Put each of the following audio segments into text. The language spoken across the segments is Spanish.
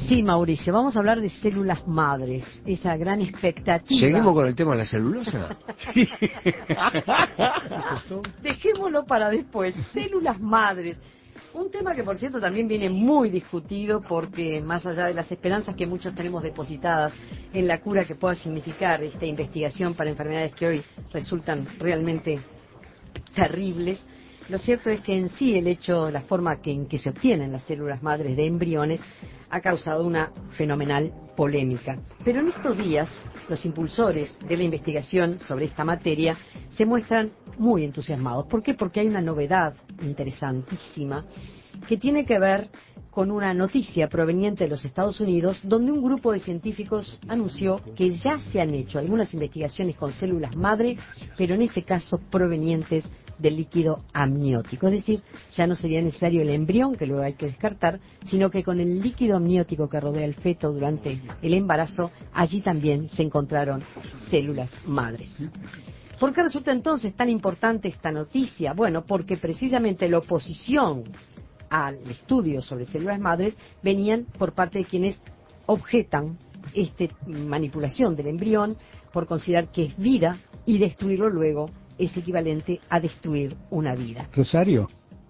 Sí, Mauricio, vamos a hablar de células madres, esa gran expectativa. ¿Seguimos con el tema de la celulosa? Sí. Dejémoslo para después. Células madres. Un tema que, por cierto, también viene muy discutido porque, más allá de las esperanzas que muchos tenemos depositadas en la cura que pueda significar esta investigación para enfermedades que hoy resultan realmente terribles, lo cierto es que en sí el hecho, la forma en que se obtienen las células madres de embriones ha causado una fenomenal polémica. Pero en estos días, los impulsores de la investigación sobre esta materia se muestran muy entusiasmados. ¿Por qué? Porque hay una novedad interesantísima que tiene que ver con una noticia proveniente de los Estados Unidos, donde un grupo de científicos anunció que ya se han hecho algunas investigaciones con células madre, pero en este caso provenientes del líquido amniótico. Es decir, ya no sería necesario el embrión, que luego hay que descartar, sino que con el líquido amniótico que rodea el feto durante el embarazo, allí también se encontraron células madres. ¿Por qué resulta entonces tan importante esta noticia? Bueno, porque precisamente la oposición al estudio sobre células madres venían por parte de quienes objetan esta manipulación del embrión por considerar que es vida y destruirlo luego es equivalente a destruir una vida. Rosario,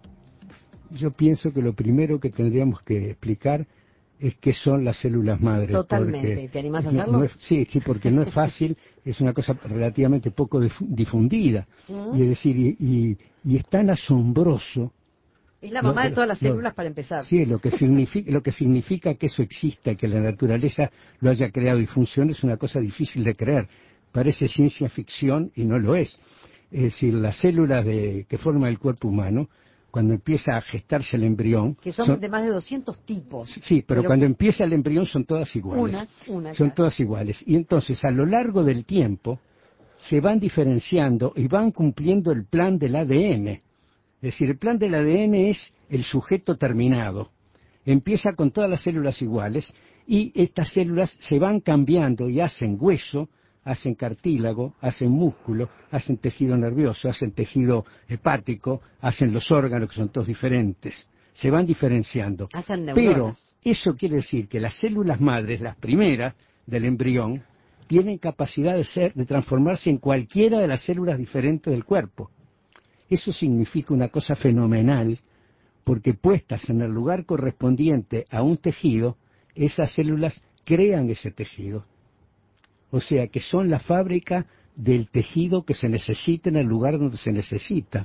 yo pienso que lo primero que tendríamos que explicar es qué son las células madres. Totalmente. ¿Te animás a hacerlo? Sí, porque no es fácil, es una cosa relativamente poco difundida. Y es decir, y es tan asombroso. Es la mamá de todas las células para empezar. Sí, lo que significa que eso exista, que la naturaleza lo haya creado y funcione, es una cosa difícil de creer. Parece ciencia ficción y no lo es. Es decir, las células que forman el cuerpo humano, cuando empieza a gestarse el embrión... Que son de más de 200 tipos. Sí, pero cuando empieza el embrión son todas iguales. Son todas iguales. Y entonces, a lo largo del tiempo, se van diferenciando y van cumpliendo el plan del ADN. Es decir, el plan del ADN es el sujeto terminado. Empieza con todas las células iguales y estas células se van cambiando y hacen hueso, hacen cartílago, hacen músculo, hacen tejido nervioso, hacen tejido hepático, hacen los órganos que son todos diferentes. Se van diferenciando. Hacen neuronas. Pero eso quiere decir que las células madres, las primeras del embrión, tienen capacidad de transformarse en cualquiera de las células diferentes del cuerpo. Eso significa una cosa fenomenal, porque puestas en el lugar correspondiente a un tejido, esas células crean ese tejido. O sea, que son la fábrica del tejido que se necesita en el lugar donde se necesita.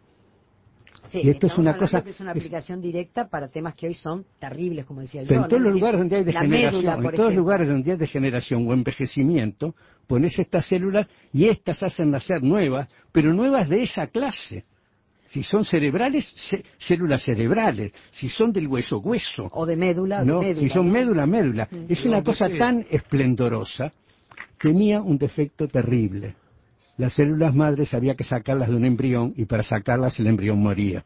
Sí, y esto es una cosa que es una aplicación directa para temas que hoy son terribles, como decía yo. Pero en todos los lugares donde hay degeneración, en todos los lugares donde hay degeneración o envejecimiento, pones estas células y estas hacen nacer nuevas, pero nuevas de esa clase. Si son cerebrales, células cerebrales. Si son del hueso, hueso. O de médula, ¿no? médula. Si son ¿no? médula, médula. Es una cosa tan esplendorosa. Tenía un defecto terrible. Las células madres había que sacarlas de un embrión y para sacarlas el embrión moría.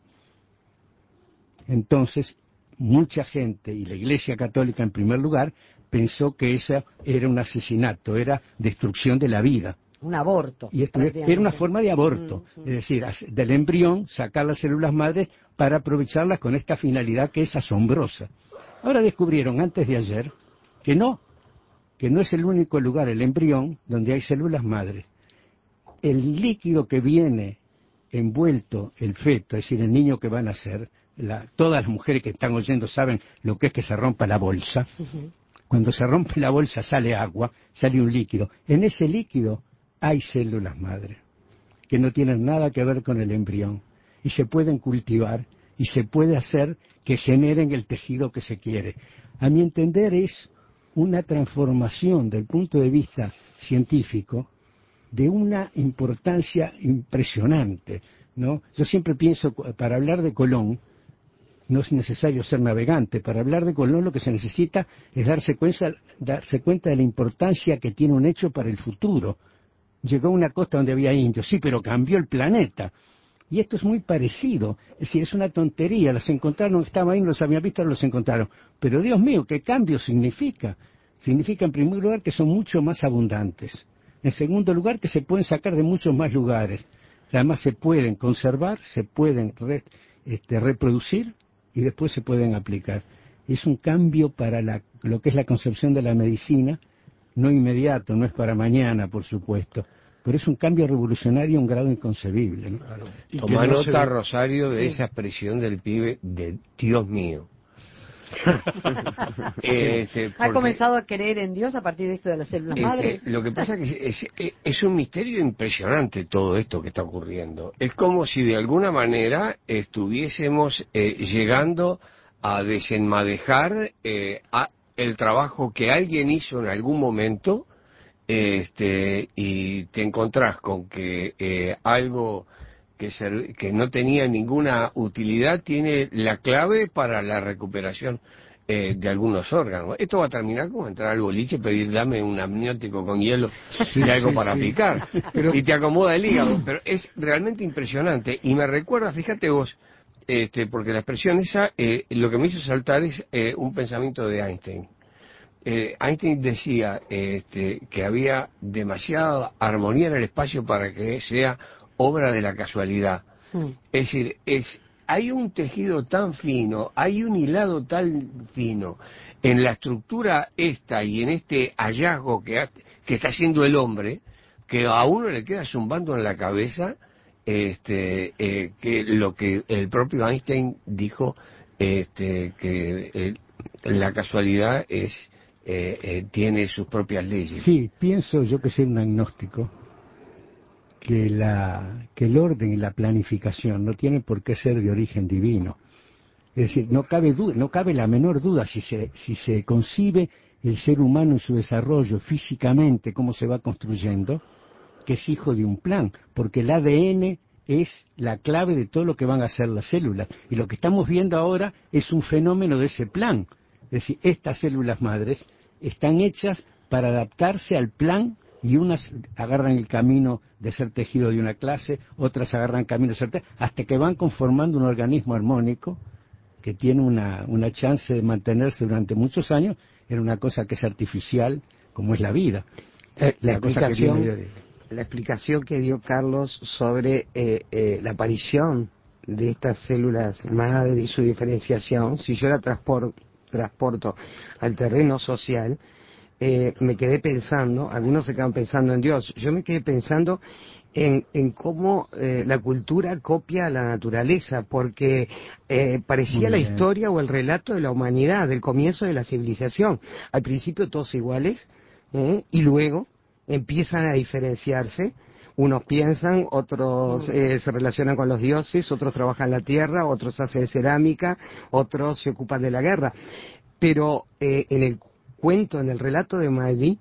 Entonces, mucha gente, y la Iglesia Católica en primer lugar, pensó que eso era un asesinato, era destrucción de la vida. Un aborto. Y esto era una forma de aborto, es decir, del embrión sacar las células madres para aprovecharlas con esta finalidad que es asombrosa. Ahora descubrieron antes de ayer que no es el único lugar, el embrión, donde hay células madres. El líquido que viene envuelto el feto, es decir, el niño que va a nacer, todas las mujeres que están oyendo saben lo que es que se rompa la bolsa. Cuando se rompe la bolsa sale agua, sale un líquido. En ese líquido hay células madre, que no tienen nada que ver con el embrión, y se pueden cultivar, y se puede hacer que generen el tejido que se quiere. A mi entender es una transformación del punto de vista científico de una importancia impresionante, ¿no? Yo siempre pienso, para hablar de Colón, no es necesario ser navegante. Para hablar de Colón lo que se necesita es darse cuenta de la importancia que tiene un hecho para el futuro. Llegó a una costa donde había indios, sí, pero cambió el planeta. Y esto es muy parecido, es decir, es una tontería, las encontraron, estaban ahí, no los habían visto, los encontraron. Pero Dios mío, ¿qué cambio significa? Significa en primer lugar que son mucho más abundantes. En segundo lugar que se pueden sacar de muchos más lugares. Además se pueden conservar, se pueden reproducir y después se pueden aplicar. es un cambio para lo que es la concepción de la medicina, no inmediato, no es para mañana, por supuesto, pero es un cambio revolucionario a un grado inconcebible, ¿no? Claro. Y que Toma no nota, se ve. Rosario, de Sí. esa expresión del pibe de Dios mío. ¿Ha Porque, comenzado a creer en Dios a partir de esto de las células madre? lo que pasa es un misterio impresionante todo esto que está ocurriendo. Es como si de alguna manera estuviésemos llegando a desenmadejar el trabajo que alguien hizo en algún momento, y te encontrás con que algo que no tenía ninguna utilidad tiene la clave para la recuperación de algunos órganos. Esto va a terminar como entrar al boliche, pedir dame un amniótico con hielo y algo sí, para sí. picar, y te acomoda el hígado. Pero es realmente impresionante y me recuerda, fíjate vos, porque la expresión esa, lo que me hizo saltar es un pensamiento de Einstein. Einstein decía que había demasiada armonía en el espacio para que sea obra de la casualidad. Es decir, hay un tejido tan fino, hay un hilado tan fino en la estructura esta y en este hallazgo que está haciendo el hombre, que a uno le queda zumbando en la cabeza que lo que el propio Einstein dijo, que la casualidad tiene sus propias leyes. Sí, pienso yo que soy un agnóstico, que el orden y la planificación no tienen por qué ser de origen divino. Es decir, no cabe la menor duda si se concibe el ser humano en su desarrollo físicamente, cómo se va construyendo, que es hijo de un plan, porque el ADN es la clave de todo lo que van a hacer las células. Y lo que estamos viendo ahora es un fenómeno de ese plan. Es decir, estas células madres están hechas para adaptarse al plan, y unas agarran el camino de ser tejido de una clase, otras agarran el camino de ser hasta que van conformando un organismo armónico que tiene una chance de mantenerse durante muchos años en una cosa que es artificial, como es la vida. La cosa que viene explicación que dio Carlos sobre la aparición de estas células madre y su diferenciación, si yo la transporto al terreno social, me quedé pensando, algunos se quedan pensando en Dios, yo me quedé pensando en cómo la cultura copia a la naturaleza, porque parecía la historia o el relato de la humanidad, del comienzo de la civilización. Al principio todos iguales, y luego empiezan a diferenciarse. Unos piensan, otros se relacionan con los dioses, otros trabajan la tierra, otros hacen cerámica, otros se ocupan de la guerra. Pero en el cuento, en el relato de Maggi,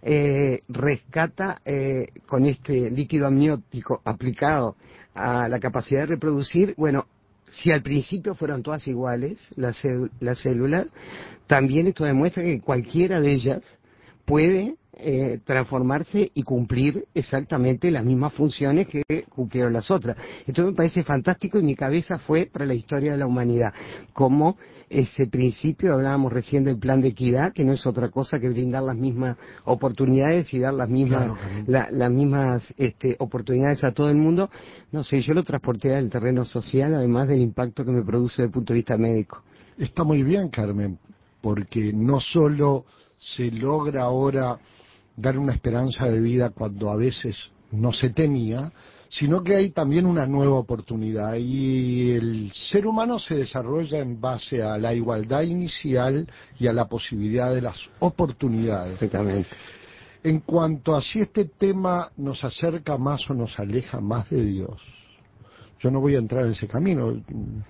rescata con este líquido amniótico aplicado a la capacidad de reproducir. Bueno, si al principio fueron todas iguales las células, también esto demuestra que cualquiera de ellas puede transformarse y cumplir exactamente las mismas funciones que cumplieron las otras. Esto me parece fantástico, y mi cabeza fue para la historia de la humanidad, como ese principio, hablábamos recién del plan de equidad, que no es otra cosa que brindar las mismas oportunidades y dar las mismas, las mismas oportunidades a todo el mundo. No sé, yo lo transporté al terreno social, además del impacto que me produce desde el punto de vista médico. Está muy bien, Carmen, porque no solo se logra ahora dar una esperanza de vida cuando a veces no se tenía, sino que hay también una nueva oportunidad, y el ser humano se desarrolla en base a la igualdad inicial y a la posibilidad de las oportunidades. Exactamente. En cuanto a si este tema nos acerca más o nos aleja más de Dios, yo no voy a entrar en ese camino.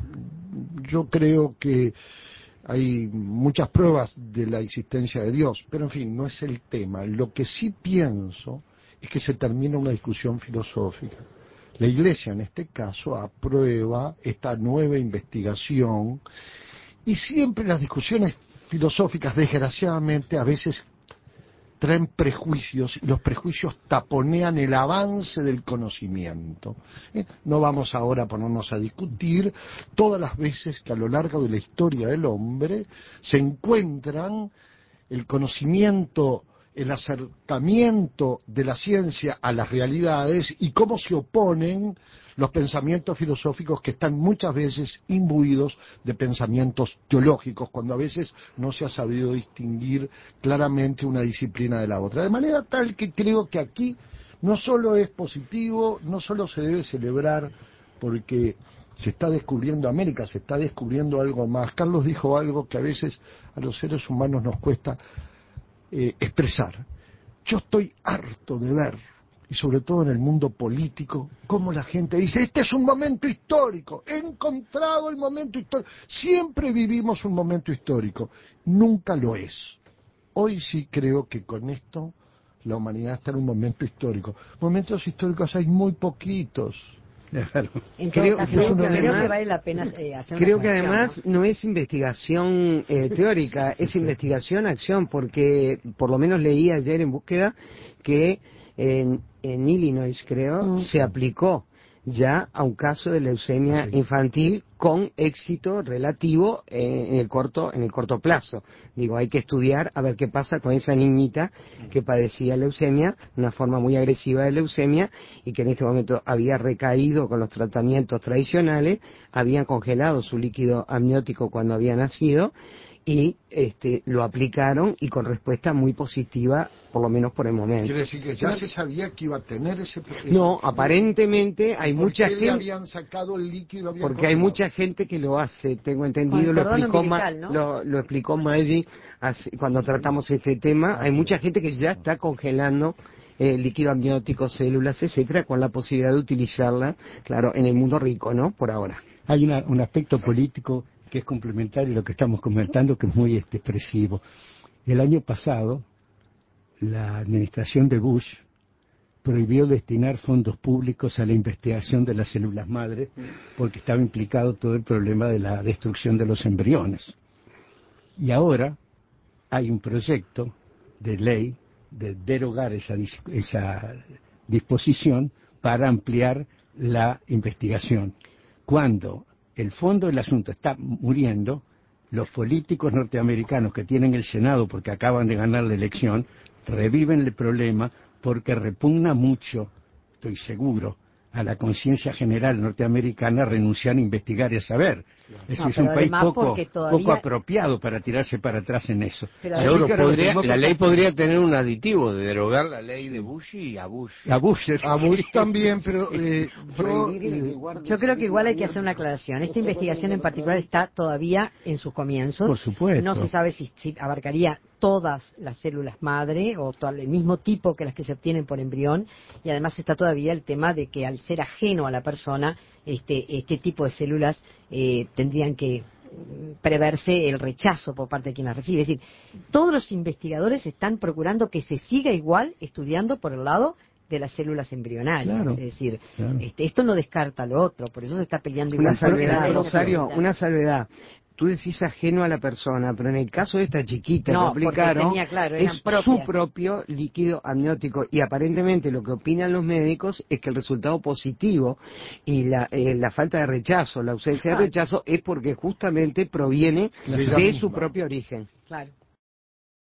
Yo creo que hay muchas pruebas de la existencia de Dios, pero en fin, no es el tema. Lo que sí pienso es que se termina una discusión filosófica. La Iglesia, en este caso, aprueba esta nueva investigación, y siempre las discusiones filosóficas, desgraciadamente, a veces traen prejuicios, y los prejuicios taponean el avance del conocimiento. No vamos ahora a ponernos a discutir todas las veces que a lo largo de la historia del hombre se encuentran el conocimiento, el acercamiento de la ciencia a las realidades, y cómo se oponen los pensamientos filosóficos que están muchas veces imbuidos de pensamientos teológicos, cuando a veces no se ha sabido distinguir claramente una disciplina de la otra. De manera tal que creo que aquí no solo es positivo, no solo se debe celebrar porque se está descubriendo América, se está descubriendo algo más. Carlos dijo algo que a veces a los seres humanos nos cuesta expresar. Yo estoy harto de ver, y sobre todo en el mundo político, cómo la gente dice, este es un momento histórico, he encontrado el momento histórico. Siempre vivimos un momento histórico, nunca lo es. Hoy sí creo que con esto la humanidad está en un momento histórico. Momentos históricos hay muy poquitos. Claro. En todo caso, creo que vale la pena hacer una Creo que cuestión, además no es investigación teórica, es investigación-acción, porque por lo menos leí ayer en Búsqueda que en Illinois, creo, se aplicó ya a un caso de leucemia infantil con éxito relativo en el corto plazo. Digo, hay que estudiar a ver qué pasa con esa niñita que padecía leucemia, una forma muy agresiva de leucemia, y que en este momento había recaído con los tratamientos tradicionales, habían congelado su líquido amniótico cuando había nacido, y lo aplicaron y con respuesta muy positiva, por lo menos por el momento. Quiere decir que ya se sabía que iba a tener ese... No, aparentemente hay mucha gente... le habían sacado el líquido? Porque hay mucha gente que lo hace, tengo entendido, lo explicó Maggi cuando tratamos este tema. Hay mucha gente que ya está congelando líquido amniótico, células, etcétera, con la posibilidad de utilizarla, claro, en el mundo rico, ¿no? Por ahora. Hay un aspecto político que es complementario a lo que estamos comentando, que es muy expresivo. El año pasado, la administración de Bush prohibió destinar fondos públicos a la investigación de las células madre porque estaba implicado todo el problema de la destrucción de los embriones. Y ahora hay un proyecto de ley de derogar esa disposición para ampliar la investigación. Cuando el fondo del asunto está muriendo, los políticos norteamericanos que tienen el Senado porque acaban de ganar la elección, reviven el problema porque repugna mucho, estoy seguro, a la conciencia general norteamericana renunciar a investigar y a saber. Es un país poco apropiado para tirarse para atrás en eso. Seguro, la ley podría tener un aditivo de derogar la ley de Bush y a Bush. A Bush también, pero yo creo que igual hay que hacer una aclaración. Esta investigación en particular está todavía en sus comienzos. Por supuesto. No se sabe si abarcaría todas las células madre o el mismo tipo que las que se obtienen por embrión, y además está todavía el tema de que al ser ajeno a la persona, este tipo de células tendrían que preverse el rechazo por parte de quien las recibe. Es decir, todos los investigadores están procurando que se siga igual estudiando por el lado de las células embrionales. Claro, es decir, esto no descarta lo otro, por eso se está peleando igual. Una salvedad, Rosario, una salvedad. Tú decís ajeno a la persona, pero en el caso de esta chiquita que aplicaron, es su propio líquido amniótico, y aparentemente lo que opinan los médicos es que el resultado positivo y la falta de rechazo, la ausencia de rechazo, es porque justamente proviene de su propio origen. Claro.